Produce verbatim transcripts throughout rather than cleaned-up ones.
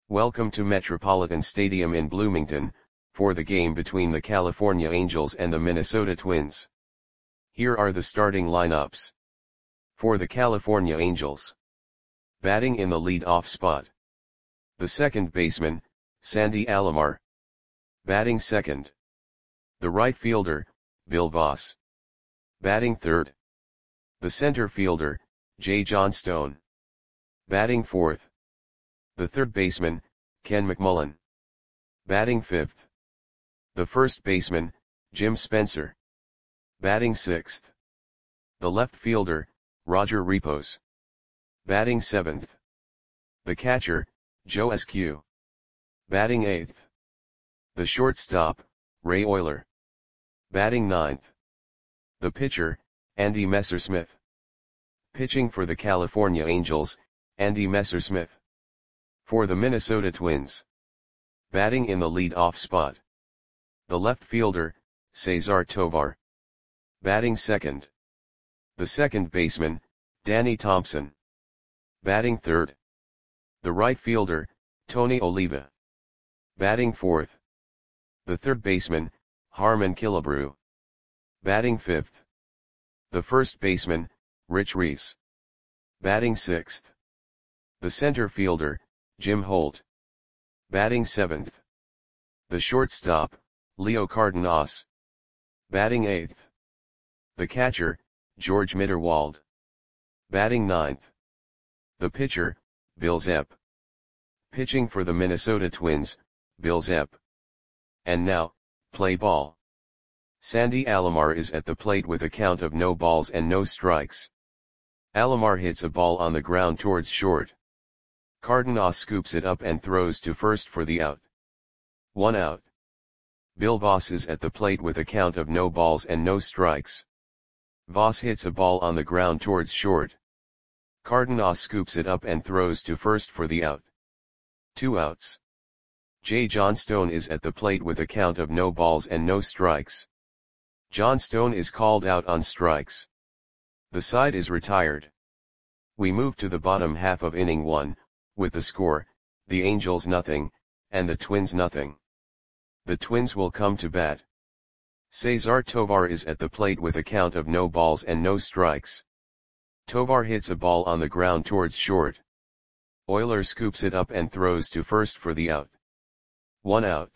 Welcome to Metropolitan Stadium in Bloomington, for the game between the California Angels and the Minnesota Twins. Here are the starting lineups. For the California Angels. Batting in the lead-off spot. The second baseman, Sandy Alomar. Batting second. The right fielder, Bill Voss. Batting third. The center fielder, Jay Johnstone. Batting fourth. The third baseman, Ken McMullen. Batting fifth. The first baseman, Jim Spencer. Batting sixth. The left fielder, Roger Repos. Batting seventh. The catcher, Joe Eskew. Batting eighth. The shortstop, Ray Oyler. Batting ninth. The pitcher, Andy Messersmith. Pitching for the California Angels, Andy Messersmith. For the Minnesota Twins. Batting in the lead-off spot. The left fielder, Cesar Tovar. Batting second. The second baseman, Danny Thompson. Batting third. The right fielder, Tony Oliva. Batting fourth. The third baseman, Harmon Killebrew. Batting fifth. The first baseman, Rich Reese. Batting sixth. The center fielder, Jim Holt. Batting seventh. The shortstop, Leo Cardenas. Batting eighth. The catcher, George Mitterwald. Batting ninth. The pitcher, Bill Zepp. Pitching for the Minnesota Twins, Bill Zepp. And now, play ball. Sandy Alomar is at the plate with a count of no balls and no strikes. Alomar hits a ball on the ground towards short. Cardenas scoops it up and throws to first for the out. One out. Bill Voss is at the plate with a count of no balls and no strikes. Voss hits a ball on the ground towards short. Cardenas scoops it up and throws to first for the out. Two outs. Jay Johnstone is at the plate with a count of no balls and no strikes. Johnstone is called out on strikes. The side is retired. We move to the bottom half of inning one, with the score, the Angels nothing, and the Twins nothing. The Twins will come to bat. Cesar Tovar is at the plate with a count of no balls and no strikes. Tovar hits a ball on the ground towards short. Oyler scoops it up and throws to first for the out. One out.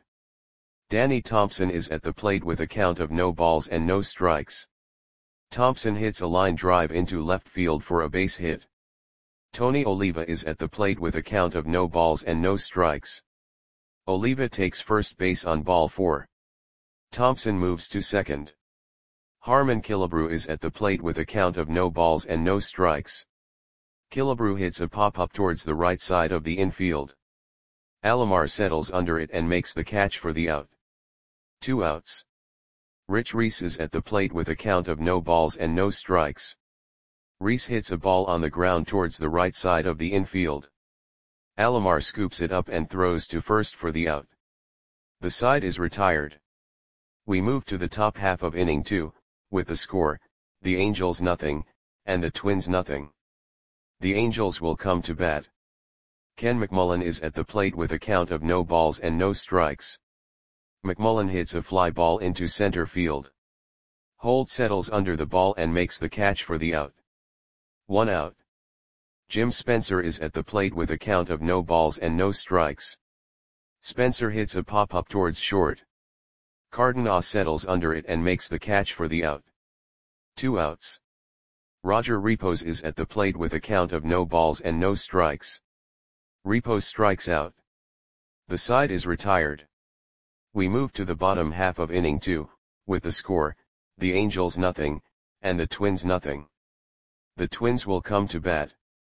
Danny Thompson is at the plate with a count of no balls and no strikes. Thompson hits a line drive into left field for a base hit. Tony Oliva is at the plate with a count of no balls and no strikes. Oliva takes first base on ball four. Thompson moves to second. Harmon Killebrew is at the plate with a count of no balls and no strikes. Killebrew hits a pop-up towards the right side of the infield. Alomar settles under it and makes the catch for the out. Two outs. Rich Reese is at the plate with a count of no balls and no strikes. Reese hits a ball on the ground towards the right side of the infield. Alomar scoops it up and throws to first for the out. The side is retired. We move to the top half of inning two, with the score, the Angels nothing, and the Twins nothing. The Angels will come to bat. Ken McMullen is at the plate with a count of no balls and no strikes. McMullen hits a fly ball into center field. Holt settles under the ball and makes the catch for the out. One out. Jim Spencer is at the plate with a count of no balls and no strikes. Spencer hits a pop-up towards short. Cardenas settles under it and makes the catch for the out. Two outs. Roger Repos is at the plate with a count of no balls and no strikes. Repos strikes out. The side is retired. We move to the bottom half of inning two, with the score, the Angels nothing, and the Twins nothing. The Twins will come to bat.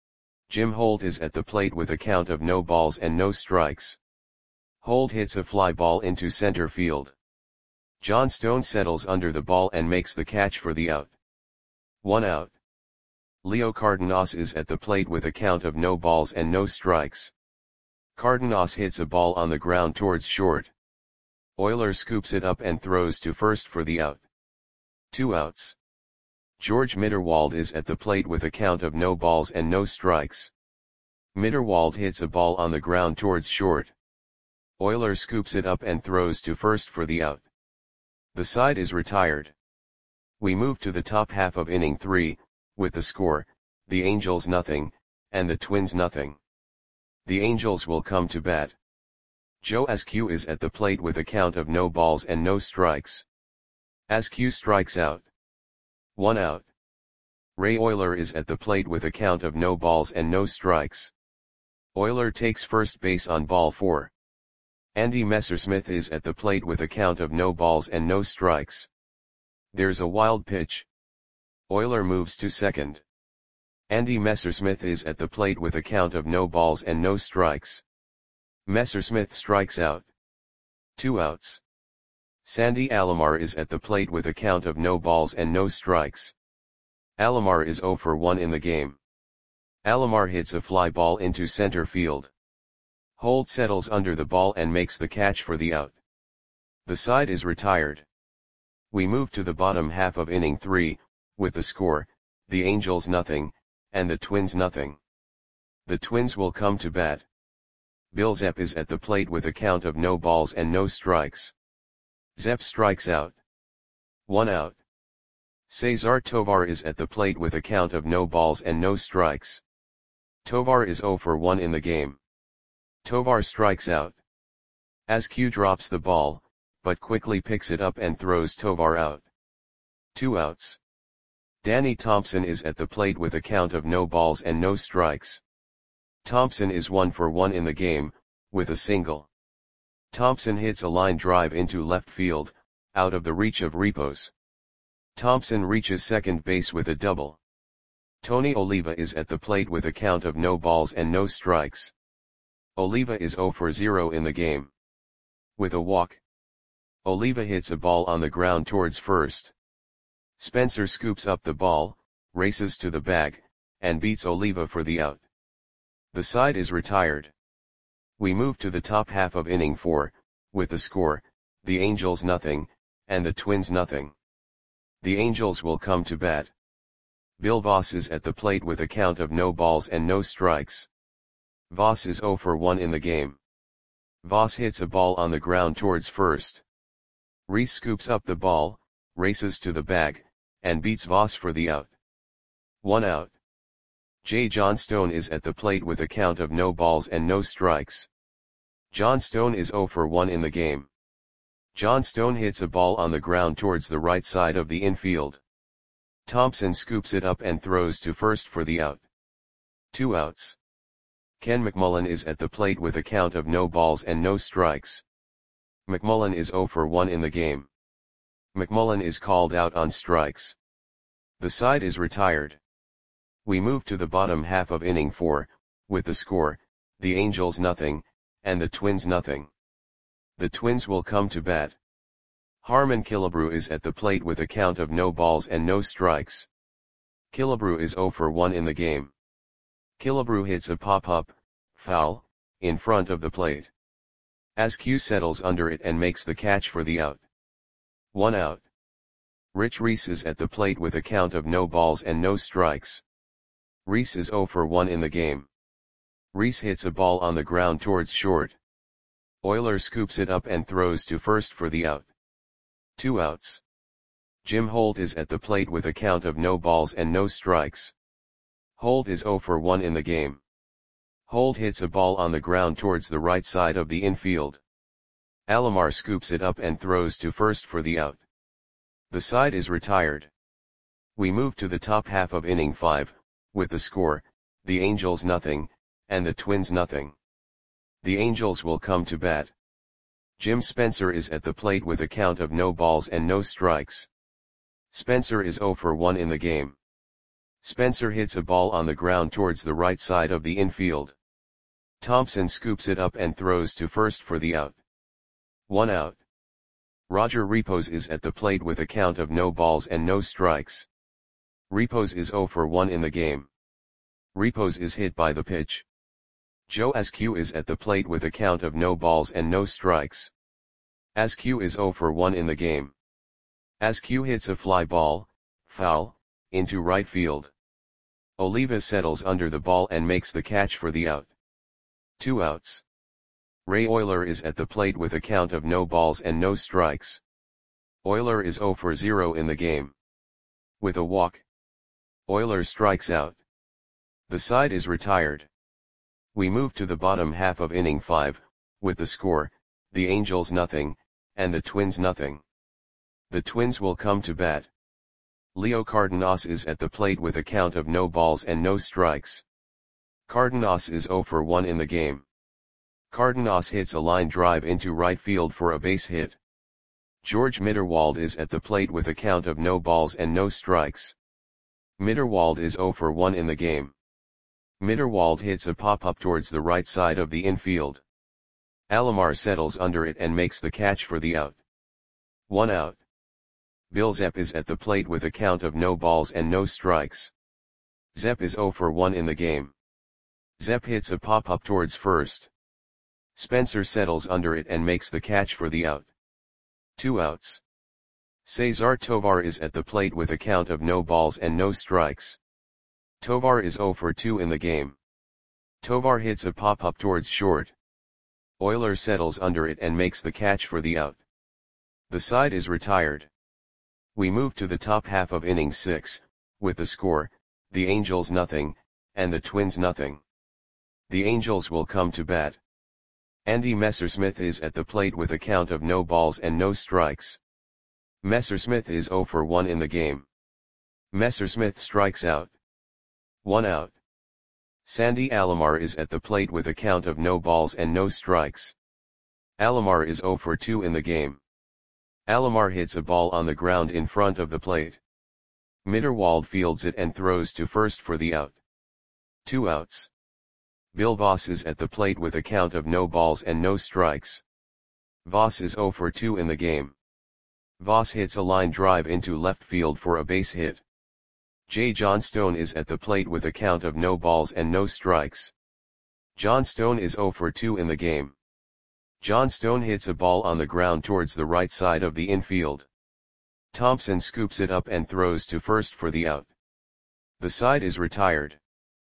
Jim Holt is at the plate with a count of no balls and no strikes. Holt hits a fly ball into center field. Johnstone settles under the ball and makes the catch for the out. One out. Leo Cardenas is at the plate with a count of no balls and no strikes. Cardenas hits a ball on the ground towards short. Oyler scoops it up and throws to first for the out. Two outs. George Mitterwald is at the plate with a count of no balls and no strikes. Mitterwald hits a ball on the ground towards short. Euler scoops it up and throws to first for the out. The side is retired. We move to the top half of inning three, with the score, the Angels nothing, and the Twins nothing. The Angels will come to bat. Joe Askew is at the plate with a count of no balls and no strikes. Askew strikes out. One out. Ray Euler is at the plate with a count of no balls and no strikes. Euler takes first base on ball four. Andy Messersmith is at the plate with a count of no balls and no strikes. There's a wild pitch. Euler moves to second. Andy Messersmith is at the plate with a count of no balls and no strikes. Messersmith strikes out. Two outs. Sandy Alomar is at the plate with a count of no balls and no strikes. Alomar is oh for one in the game. Alomar hits a fly ball into center field. Holt settles under the ball and makes the catch for the out. The side is retired. We move to the bottom half of inning three, with the score, the Angels nothing, and the Twins nothing. The Twins will come to bat. Bill Zepp is at the plate with a count of no balls and no strikes. Zepp strikes out. One out. Cesar Tovar is at the plate with a count of no balls and no strikes. Tovar is oh for one in the game. Tovar strikes out. Askew drops the ball, but quickly picks it up and throws Tovar out. Two outs. Danny Thompson is at the plate with a count of no balls and no strikes. Thompson is one for one in the game, with a single. Thompson hits a line drive into left field, out of the reach of Repos. Thompson reaches second base with a double. Tony Oliva is at the plate with a count of no balls and no strikes. Oliva is oh for zero in the game. With a walk. Oliva hits a ball on the ground towards first. Spencer scoops up the ball, races to the bag, and beats Oliva for the out. The side is retired. We move to the top half of inning four, with the score, the Angels nothing, and the Twins nothing. The Angels will come to bat. Bill Voss is at the plate with a count of no balls and no strikes. Voss is oh for one in the game. Voss hits a ball on the ground towards first. Reese scoops up the ball, races to the bag, and beats Voss for the out. One out. Jay Johnstone is at the plate with a count of no balls and no strikes. Johnstone is oh for one in the game. Johnstone hits a ball on the ground towards the right side of the infield. Thompson scoops it up and throws to first for the out. Two outs. Ken McMullen is at the plate with a count of no balls and no strikes. McMullen is oh for one in the game. McMullen is called out on strikes. The side is retired. We move to the bottom half of inning four, with the score, the Angels nothing, and the Twins nothing. The Twins will come to bat. Harmon Killebrew is at the plate with a count of no balls and no strikes. Killebrew is oh for one in the game. Killebrew hits a pop-up, foul, in front of the plate. Askew settles under it and makes the catch for the out. One out. Rich Reese is at the plate with a count of no balls and no strikes. Reese is oh for one in the game. Reese hits a ball on the ground towards short. Euler scoops it up and throws to first for the out. Two outs. Jim Holt is at the plate with a count of no balls and no strikes. Holt is oh for one in the game. Holt hits a ball on the ground towards the right side of the infield. Alomar scoops it up and throws to first for the out. The side is retired. We move to the top half of inning five, with the score, the Angels nothing, and the Twins nothing. The Angels will come to bat. Jim Spencer is at the plate with a count of no balls and no strikes. Spencer is oh for one in the game. Spencer hits a ball on the ground towards the right side of the infield. Thompson scoops it up and throws to first for the out. One out. Roger Repos is at the plate with a count of no balls and no strikes. Repos is oh for one in the game. Repos is hit by the pitch. Joe Askew is at the plate with a count of no balls and no strikes. Askew is oh for one in the game. Askew hits a fly ball, foul, into right field. Oliva settles under the ball and makes the catch for the out. Two outs. Ray Oyler is at the plate with a count of no balls and no strikes. Oyler is zero for zero in the game. With a walk, Oyler strikes out. The side is retired. We move to the bottom half of inning five, with the score, the Angels nothing, and the Twins nothing. The Twins will come to bat. Leo Cardenas is at the plate with a count of no balls and no strikes. Cardenas is zero for one in the game. Cardenas hits a line drive into right field for a base hit. George Mitterwald is at the plate with a count of no balls and no strikes. Mitterwald is zero for one in the game. Mitterwald hits a pop-up towards the right side of the infield. Alomar settles under it and makes the catch for the out. One out. Bill Zepp is at the plate with a count of no balls and no strikes. Zepp is zero for one in the game. Zepp hits a pop-up towards first. Spencer settles under it and makes the catch for the out. Two outs. Cesar Tovar is at the plate with a count of no balls and no strikes. Tovar is zero for two in the game. Tovar hits a pop-up towards short. Oyler settles under it and makes the catch for the out. The side is retired. We move to the top half of inning six, with the score, the Angels nothing, and the Twins nothing. The Angels will come to bat. Andy Messersmith is at the plate with a count of no balls and no strikes. Messersmith is zero for one in the game. Messersmith strikes out. One out. Sandy Alomar is at the plate with a count of no balls and no strikes. Alomar is zero for two in the game. Alomar hits a ball on the ground in front of the plate. Mitterwald fields it and throws to first for the out. Two outs. Bill Voss is at the plate with a count of no balls and no strikes. Voss is zero for two in the game. Voss hits a line drive into left field for a base hit. Jay Johnstone is at the plate with a count of no balls and no strikes. Johnstone is zero for two in the game. Johnstone hits a ball on the ground towards the right side of the infield. Thompson scoops it up and throws to first for the out. The side is retired.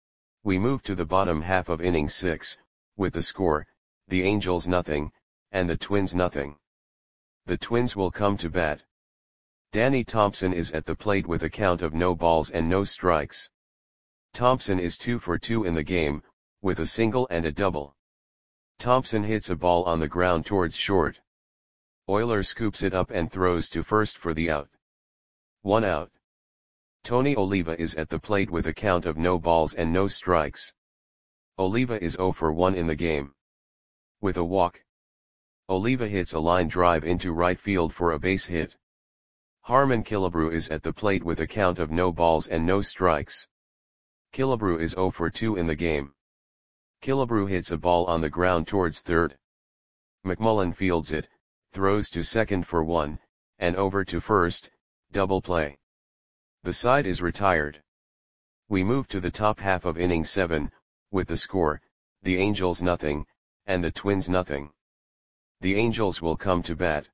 We move to the bottom half of inning six, with the score, the Angels nothing, and the Twins nothing. The Twins will come to bat. Danny Thompson is at the plate with a count of no balls and no strikes. Thompson is two for two in the game, with a single and a double. Thompson hits a ball on the ground towards short. Oyler scoops it up and throws to first for the out. One out. Tony Oliva is at the plate with a count of no balls and no strikes. Oliva is zero for one in the game. With a walk, Oliva hits a line drive into right field for a base hit. Harmon Killebrew is at the plate with a count of no balls and no strikes. Killebrew is zero for two in the game. Killebrew hits a ball on the ground towards third. McMullen fields it, throws to second for one, and over to first, double play. The side is retired. We move to the top half of inning seven, with the score, the Angels nothing, and the Twins nothing. The Angels will come to bat.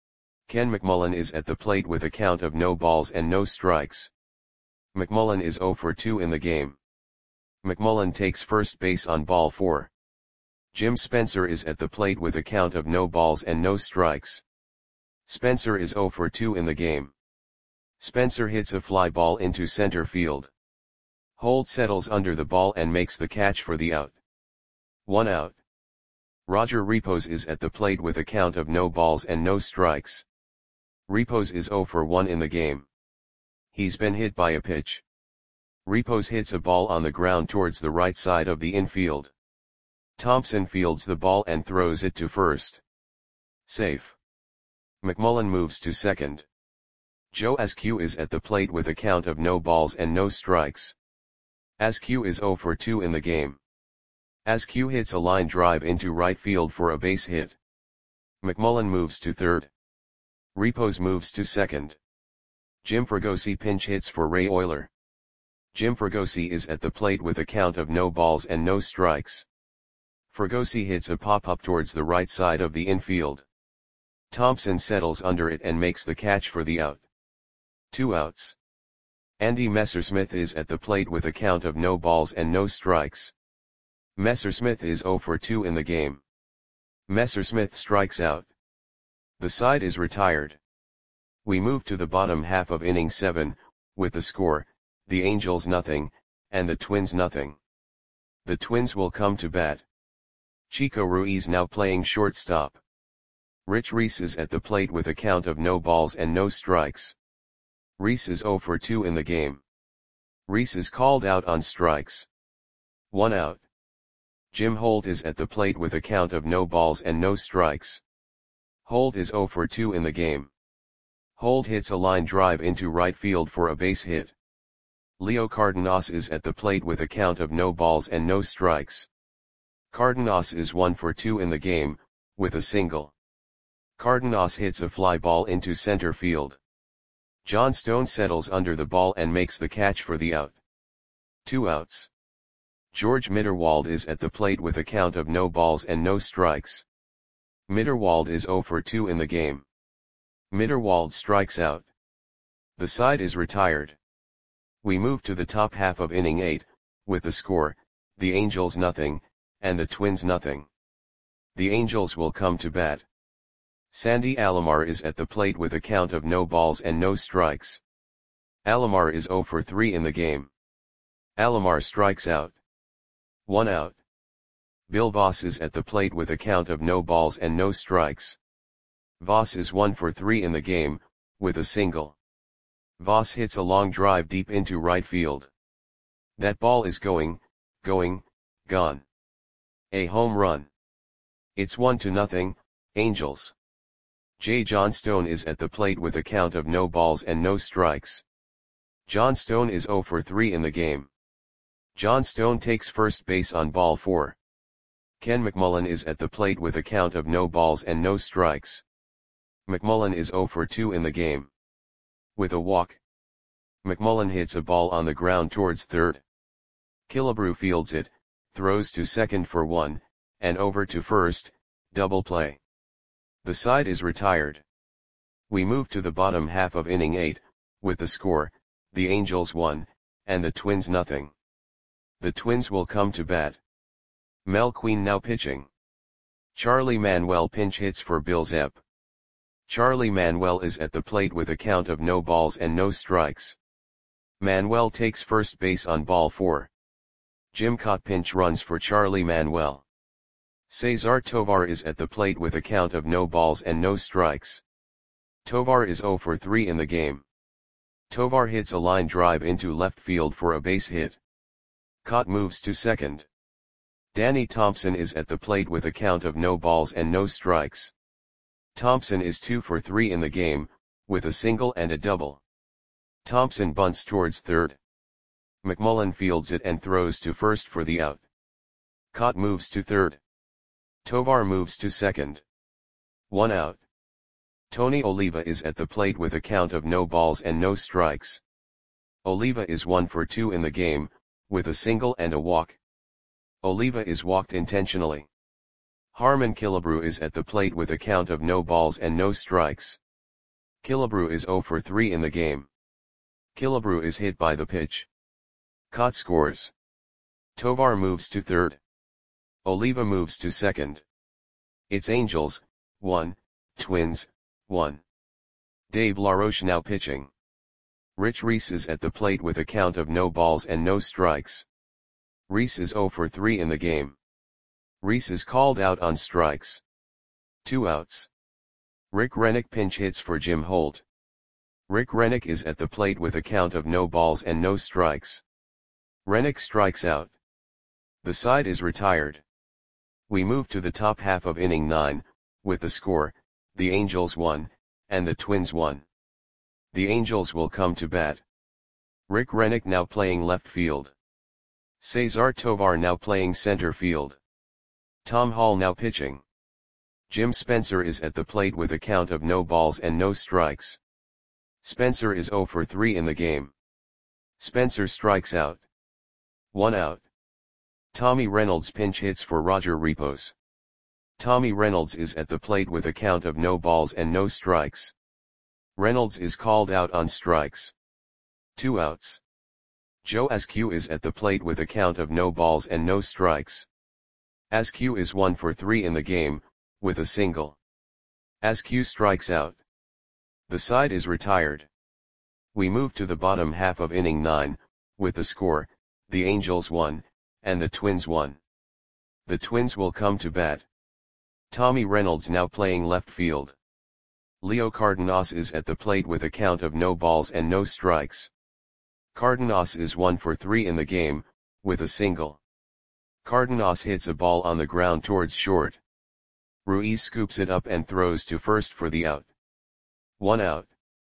Ken McMullen is at the plate with a count of no balls and no strikes. McMullen is zero for two in the game. McMullen takes first base on ball four. Jim Spencer is at the plate with a count of no balls and no strikes. Spencer is zero for two in the game. Spencer hits a fly ball into center field. Holt settles under the ball and makes the catch for the out. One out. Roger Repos is at the plate with a count of no balls and no strikes. Repos is zero for one in the game. He's been hit by a pitch. Repos hits a ball on the ground towards the right side of the infield. Thompson fields the ball and throws it to first. Safe. McMullen moves to second. Joe Askew is at the plate with a count of no balls and no strikes. Askew is zero for two in the game. Askew hits a line drive into right field for a base hit. McMullen moves to third. Repos moves to second. Jim Fregosi pinch hits for Ray Oyler. Jim Fregosi is at the plate with a count of no balls and no strikes. Fregosi hits a pop-up towards the right side of the infield. Thompson settles under it and makes the catch for the out. Two outs. Andy Messersmith is at the plate with a count of no balls and no strikes. Messersmith is zero for two in the game. Messersmith strikes out. The side is retired. We move to the bottom half of inning seven, with the score, the Angels nothing, and the Twins nothing. The Twins will come to bat. Chico Ruiz now playing shortstop. Rich Reese is at the plate with a count of no balls and no strikes. Reese is zero for two in the game. Reese is called out on strikes. One out. Jim Holt is at the plate with a count of no balls and no strikes. Holt is zero for two in the game. Holt hits a line drive into right field for a base hit. Leo Cardenas is at the plate with a count of no balls and no strikes. Cardenas is one for two in the game, with a single. Cardenas hits a fly ball into center field. John Stone settles under the ball and makes the catch for the out. Two outs. George Mitterwald is at the plate with a count of no balls and no strikes. Mitterwald is zero for two in the game. Mitterwald strikes out. The side is retired. We move to the top half of inning eight, with the score, the Angels nothing, and the Twins nothing. The Angels will come to bat. Sandy Alomar is at the plate with a count of no balls and no strikes. Alomar is zero for three in the game. Alomar strikes out. One out. Bill Voss is at the plate with a count of no balls and no strikes. Voss is one for three in the game, with a single. Voss hits a long drive deep into right field. That ball is going, going, gone. A home run. It's one to nothing, Angels. J. John Stone is at the plate with a count of no balls and no strikes. John Stone is zero for three in the game. John Stone takes first base on ball four. Ken McMullen is at the plate with a count of no balls and no strikes. McMullen is zero for two in the game. With a walk. McMullen hits a ball on the ground towards third. Killebrew fields it, throws to second for one, and over to first, double play. The side is retired. We move to the bottom half of inning eight, with the score, the Angels one, and the Twins nothing. The Twins will come to bat. Mel Queen now pitching. Charlie Manuel pinch hits for Bill Zepp. Charlie Manuel is at the plate with a count of no balls and no strikes. Manuel takes first base on ball four. Jim Cott pinch runs for Charlie Manuel. Cesar Tovar is at the plate with a count of no balls and no strikes. Tovar is zero for three in the game. Tovar hits a line drive into left field for a base hit. Cott moves to second. Danny Thompson is at the plate with a count of no balls and no strikes. Thompson is two for three in the game, with a single and a double. Thompson bunts towards third. McMullen fields it and throws to first for the out. Cott moves to third. Tovar moves to second. One out. Tony Oliva is at the plate with a count of no balls and no strikes. Oliva is one for two in the game, with a single and a walk. Oliva is walked intentionally. Harmon Killebrew is at the plate with a count of no balls and no strikes. Killebrew is zero for three in the game. Killebrew is hit by the pitch. Cott scores. Tovar moves to third. Oliva moves to second. It's Angels, one, Twins, one. Dave LaRoche now pitching. Rich Reese is at the plate with a count of no balls and no strikes. Reese is zero for three in the game. Reese is called out on strikes. Two outs. Rick Rennick pinch hits for Jim Holt. Rick Rennick is at the plate with a count of no balls and no strikes. Rennick strikes out. The side is retired. We move to the top half of inning nine, with the score, the Angels one, and the Twins one. The Angels will come to bat. Rick Rennick now playing left field. Cesar Tovar now playing center field. Tom Hall now pitching. Jim Spencer is at the plate with a count of no balls and no strikes. Spencer is zero for three in the game. Spencer strikes out. One out. Tommy Reynolds pinch hits for Roger Repos. Tommy Reynolds is at the plate with a count of no balls and no strikes. Reynolds is called out on strikes. two outs. Joe Askew is at the plate with a count of no balls and no strikes. Askew is one for three in the game, with a single. Askew strikes out. The side is retired. We move to the bottom half of inning nine, with the score, the Angels one, and the Twins one. The Twins will come to bat. Tommy Reynolds now playing left field. Leo Cardenas is at the plate with a count of no balls and no strikes. Cardenas is one for three in the game, with a single. Cardenas hits a ball on the ground towards short. Ruiz scoops it up and throws to first for the out. One out.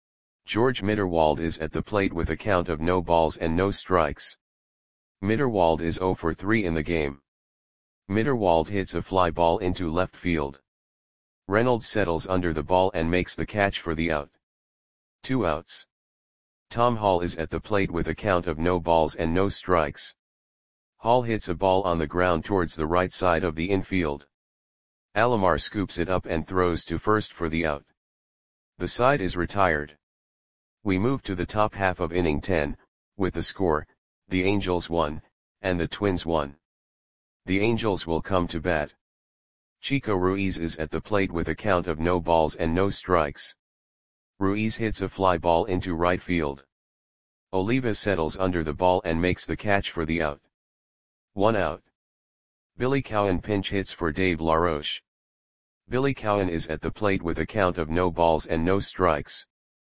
George Mitterwald is at the plate with a count of no balls and no strikes. Mitterwald is zero for three in the game. Mitterwald hits a fly ball into left field. Reynolds settles under the ball and makes the catch for the out. Two outs. Tom Hall is at the plate with a count of no balls and no strikes. Hall hits a ball on the ground towards the right side of the infield. Alomar scoops it up and throws to first for the out. The side is retired. We move to the top half of inning ten, with the score, the Angels one, and the Twins one. The Angels will come to bat. Chico Ruiz is at the plate with a count of no balls and no strikes. Ruiz hits a fly ball into right field. Oliva settles under the ball and makes the catch for the out. One out. Billy Cowan pinch hits for Dave LaRoche. Billy Cowan is at the plate with a count of no balls and no strikes.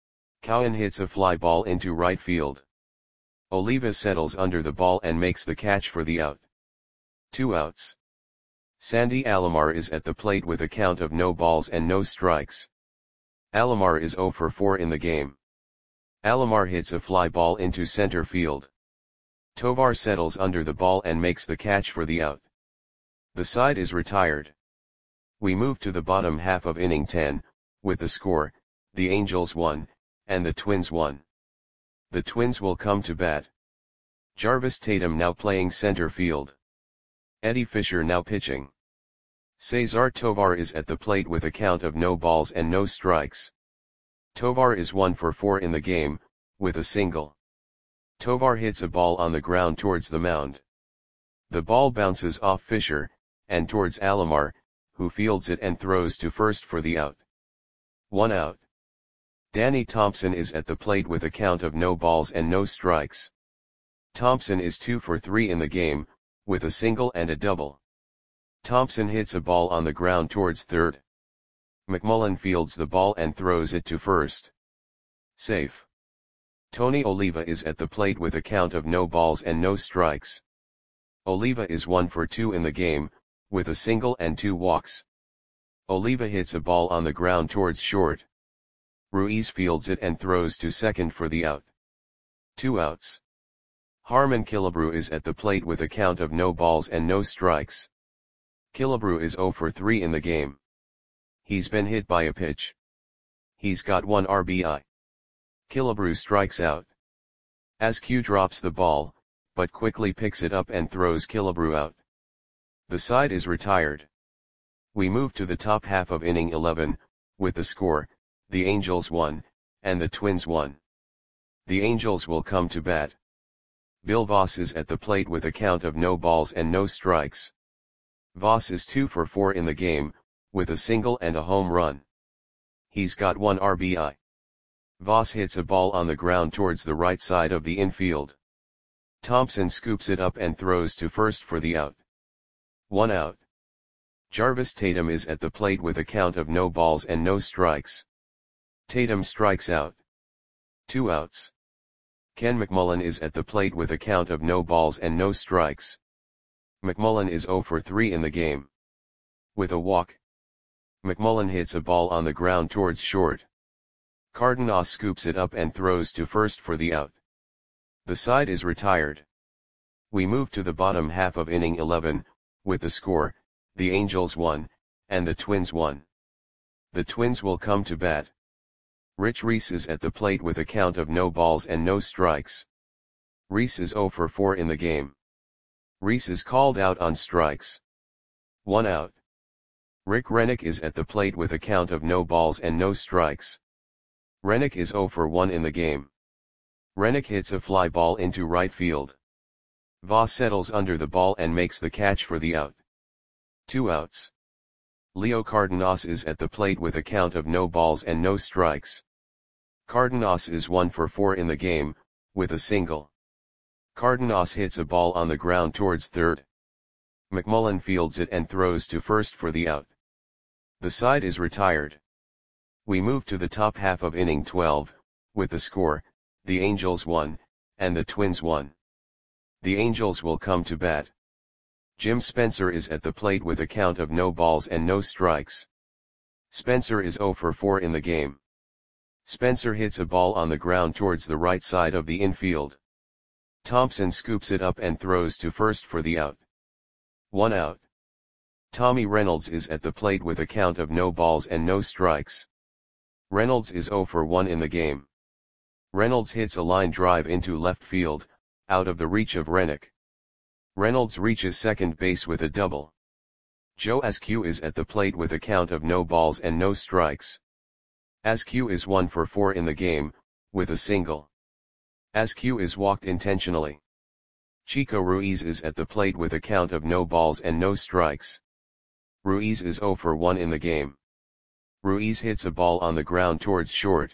Cowan hits a fly ball into right field. Oliva settles under the ball and makes the catch for the out. Two outs. Sandy Alomar is at the plate with a count of no balls and no strikes. Alomar is zero for four in the game. Alomar hits a fly ball into center field. Tovar settles under the ball and makes the catch for the out. The side is retired. We move to the bottom half of inning ten, with the score, the Angels one, and the Twins one. The Twins will come to bat. Jarvis Tatum now playing center field. Eddie Fisher now pitching. Cesar Tovar is at the plate with a count of no balls and no strikes. Tovar is one for four in the game, with a single. Tovar hits a ball on the ground towards the mound. The ball bounces off Fisher, and towards Alomar, who fields it and throws to first for the out. One out. Danny Thompson is at the plate with a count of no balls and no strikes. Thompson is two for three in the game, with a single and a double. Thompson hits a ball on the ground towards third. McMullen fields the ball and throws it to first. Safe. Tony Oliva is at the plate with a count of no balls and no strikes. Oliva is one for two in the game, with a single and two walks. Oliva hits a ball on the ground towards short. Ruiz fields it and throws to second for the out. Two outs. Harmon Killebrew is at the plate with a count of no balls and no strikes. Killebrew is zero for three in the game. He's been hit by a pitch. He's got one R B I. Killebrew strikes out. Askew drops the ball, but quickly picks it up and throws Killebrew out. The side is retired. We move to the top half of inning eleven, with the score, the Angels one, and the Twins one. The Angels will come to bat. Bill Voss is at the plate with a count of no balls and no strikes. Voss is two for four in the game, with a single and a home run. He's got one R B I. Voss hits a ball on the ground towards the right side of the infield. Thompson scoops it up and throws to first for the out. One out. Jarvis Tatum is at the plate with a count of no balls and no strikes. Tatum strikes out. Two outs. Ken McMullen is at the plate with a count of no balls and no strikes. McMullen is zero for three in the game. With a walk. McMullen hits a ball on the ground towards short. Cardenas scoops it up and throws to first for the out. The side is retired. We move to the bottom half of inning eleven, with the score, the Angels one, and the Twins one. The Twins will come to bat. Rich Reese is at the plate with a count of no balls and no strikes. Reese is zero for four in the game. Reese is called out on strikes. One out. Rick Rennick is at the plate with a count of no balls and no strikes. Rennick is zero for one in the game. Rennick hits a fly ball into right field. Voss settles under the ball and makes the catch for the out. Two outs. Leo Cardenas is at the plate with a count of no balls and no strikes. Cardenas is one for four in the game, with a single. Cardenas hits a ball on the ground towards third. McMullen fields it and throws to first for the out. The side is retired. We move to the top half of inning twelve, with the score, the Angels won, and the Twins won. The Angels will come to bat. Jim Spencer is at the plate with a count of no balls and no strikes. Spencer is zero for four in the game. Spencer hits a ball on the ground towards the right side of the infield. Thompson scoops it up and throws to first for the out. One out. Tommy Reynolds is at the plate with a count of no balls and no strikes. Reynolds is zero for one in the game. Reynolds hits a line drive into left field, out of the reach of Rennick. Reynolds reaches second base with a double. Joe Askew is at the plate with a count of no balls and no strikes. Askew is one for four in the game, with a single. Askew is walked intentionally. Chico Ruiz is at the plate with a count of no balls and no strikes. Ruiz is zero for one in the game. Ruiz hits a ball on the ground towards short.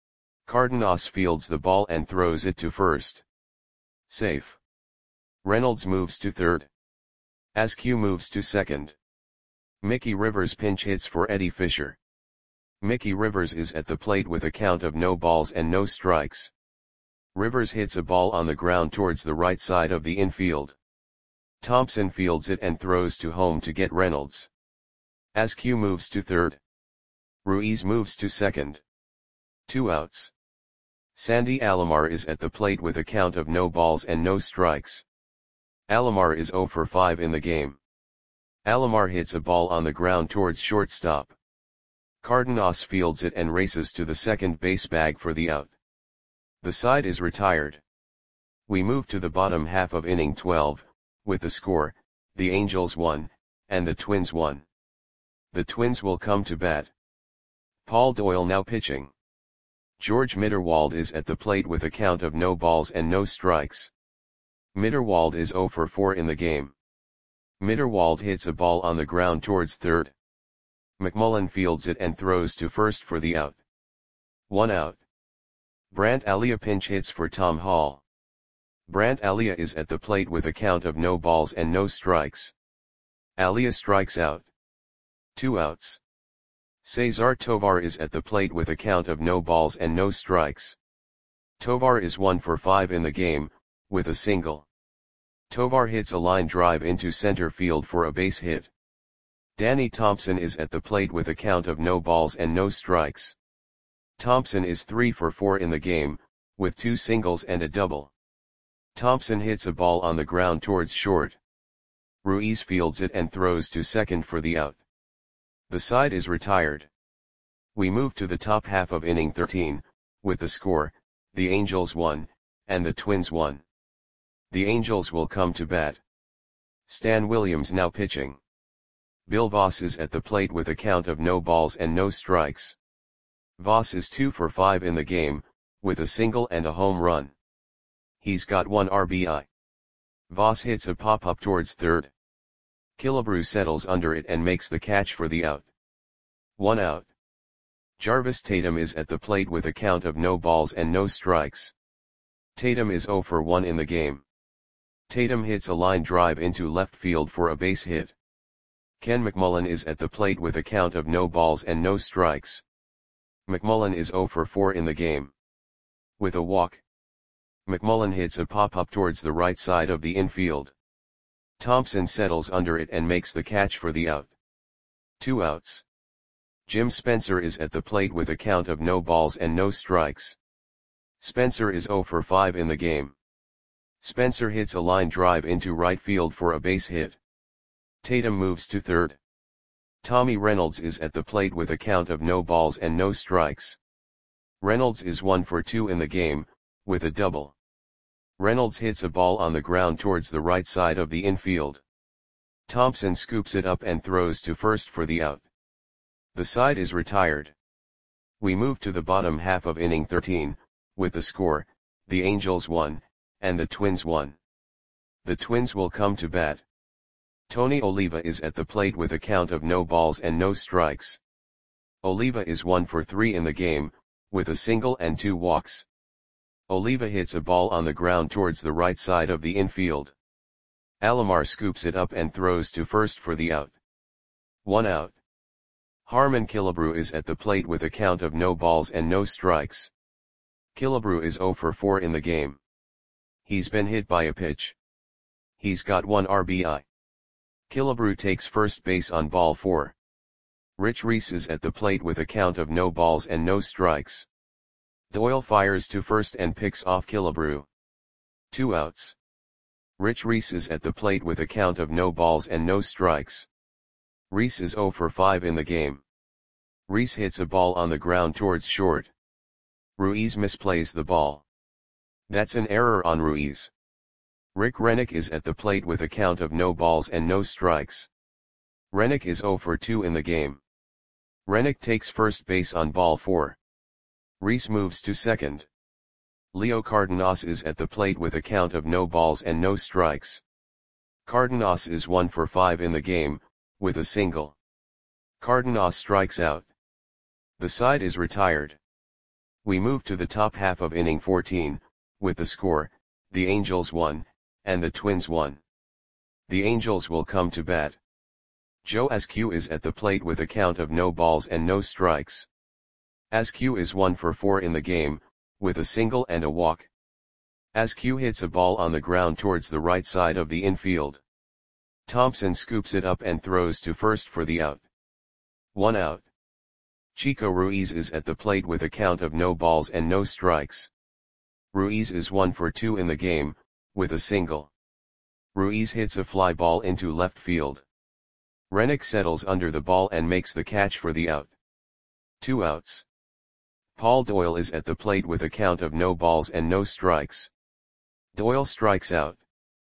Cardenas fields the ball and throws it to first. Safe. Reynolds moves to third. Askew moves to second. Mickey Rivers pinch hits for Eddie Fisher. Mickey Rivers is at the plate with a count of no balls and no strikes. Rivers hits a ball on the ground towards the right side of the infield. Thompson fields it and throws to home to get Reynolds. Askew moves to third. Ruiz moves to second. Two outs. Sandy Alomar is at the plate with a count of no balls and no strikes. Alomar is zero for five in the game. Alomar hits a ball on the ground towards shortstop. Cardenas fields it and races to the second base bag for the out. The side is retired. We move to the bottom half of inning twelve, with the score, the Angels won, and the Twins won. The Twins will come to bat. Paul Doyle now pitching. George Mitterwald is at the plate with a count of no balls and no strikes. Mitterwald is zero for four in the game. Mitterwald hits a ball on the ground towards third. McMullen fields it and throws to first for the out. One out. Brant Alia pinch hits for Tom Hall. Brant Alia is at the plate with a count of no balls and no strikes. Alia strikes out. Two outs. Cesar Tovar is at the plate with a count of no balls and no strikes. Tovar is one for five in the game, with a single. Tovar hits a line drive into center field for a base hit. Danny Thompson is at the plate with a count of no balls and no strikes. Thompson is three for four in the game, with two singles and a double. Thompson hits a ball on the ground towards short. Ruiz fields it and throws to second for the out. The side is retired. We move to the top half of inning thirteen, with the score, the Angels won, and the Twins won. The Angels will come to bat. Stan Williams now pitching. Bill Voss is at the plate with a count of no balls and no strikes. Voss is two for five in the game, with a single and a home run. He's got one R B I. Voss hits a pop-up towards third. Killebrew settles under it and makes the catch for the out. One out. Jarvis Tatum is at the plate with a count of no balls and no strikes. Tatum is zero for one in the game. Tatum hits a line drive into left field for a base hit. Ken McMullen is at the plate with a count of no balls and no strikes. McMullen is zero for four in the game. With a walk. McMullen hits a pop-up towards the right side of the infield. Thompson settles under it and makes the catch for the out. Two outs. Jim Spencer is at the plate with a count of no balls and no strikes. Spencer is zero for five in the game. Spencer hits a line drive into right field for a base hit. Tatum moves to third. Tommy Reynolds is at the plate with a count of no balls and no strikes. Reynolds is one for two in the game, with a double. Reynolds hits a ball on the ground towards the right side of the infield. Thompson scoops it up and throws to first for the out. The side is retired. We move to the bottom half of inning thirteen, with the score, the Angels won, and the Twins won. The Twins will come to bat. Tony Oliva is at the plate with a count of no balls and no strikes. Oliva is one for three in the game, with a single and two walks. Oliva hits a ball on the ground towards the right side of the infield. Alomar scoops it up and throws to first for the out. One out. Harmon Killebrew is at the plate with a count of no balls and no strikes. Killebrew is zero for four in the game. He's been hit by a pitch. He's got one R B I. Killebrew takes first base on ball four. Rich Reese is at the plate with a count of no balls and no strikes. Doyle fires to first and picks off Killebrew. Two outs. Rich Reese is at the plate with a count of no balls and no strikes. Reese is zero for five in the game. Reese hits a ball on the ground towards short. Ruiz misplays the ball. That's an error on Ruiz. Rick Rennick is at the plate with a count of no balls and no strikes. Rennick is zero for two in the game. Rennick takes first base on ball four. Reese moves to second. Leo Cardenas is at the plate with a count of no balls and no strikes. Cardenas is one for five in the game, with a single. Cardenas strikes out. The side is retired. We move to the top half of inning fourteen, with the score, the Angels won, and the Twins won. The Angels will come to bat. Joe Askew is at the plate with a count of no balls and no strikes. Askew is one for four in the game, with a single and a walk. Askew hits a ball on the ground towards the right side of the infield. Thompson scoops it up and throws to first for the out. One out. Chico Ruiz is at the plate with a count of no balls and no strikes. Ruiz is one for two in the game, with a single. Ruiz hits a fly ball into left field. Rennick settles under the ball and makes the catch for the out. Two outs. Paul Doyle is at the plate with a count of no balls and no strikes. Doyle strikes out.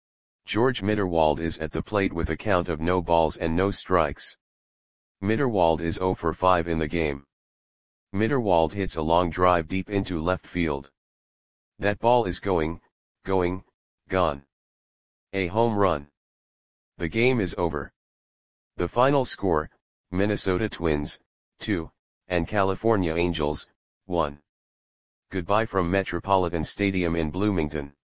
George Mitterwald is at the plate with a count of no balls and no strikes. Mitterwald is zero for five in the game. Mitterwald hits a long drive deep into left field. That ball is going, going, gone. A home run. The game is over. The final score, Minnesota Twins, two, and California Angels, one. Goodbye from Metropolitan Stadium in Bloomington.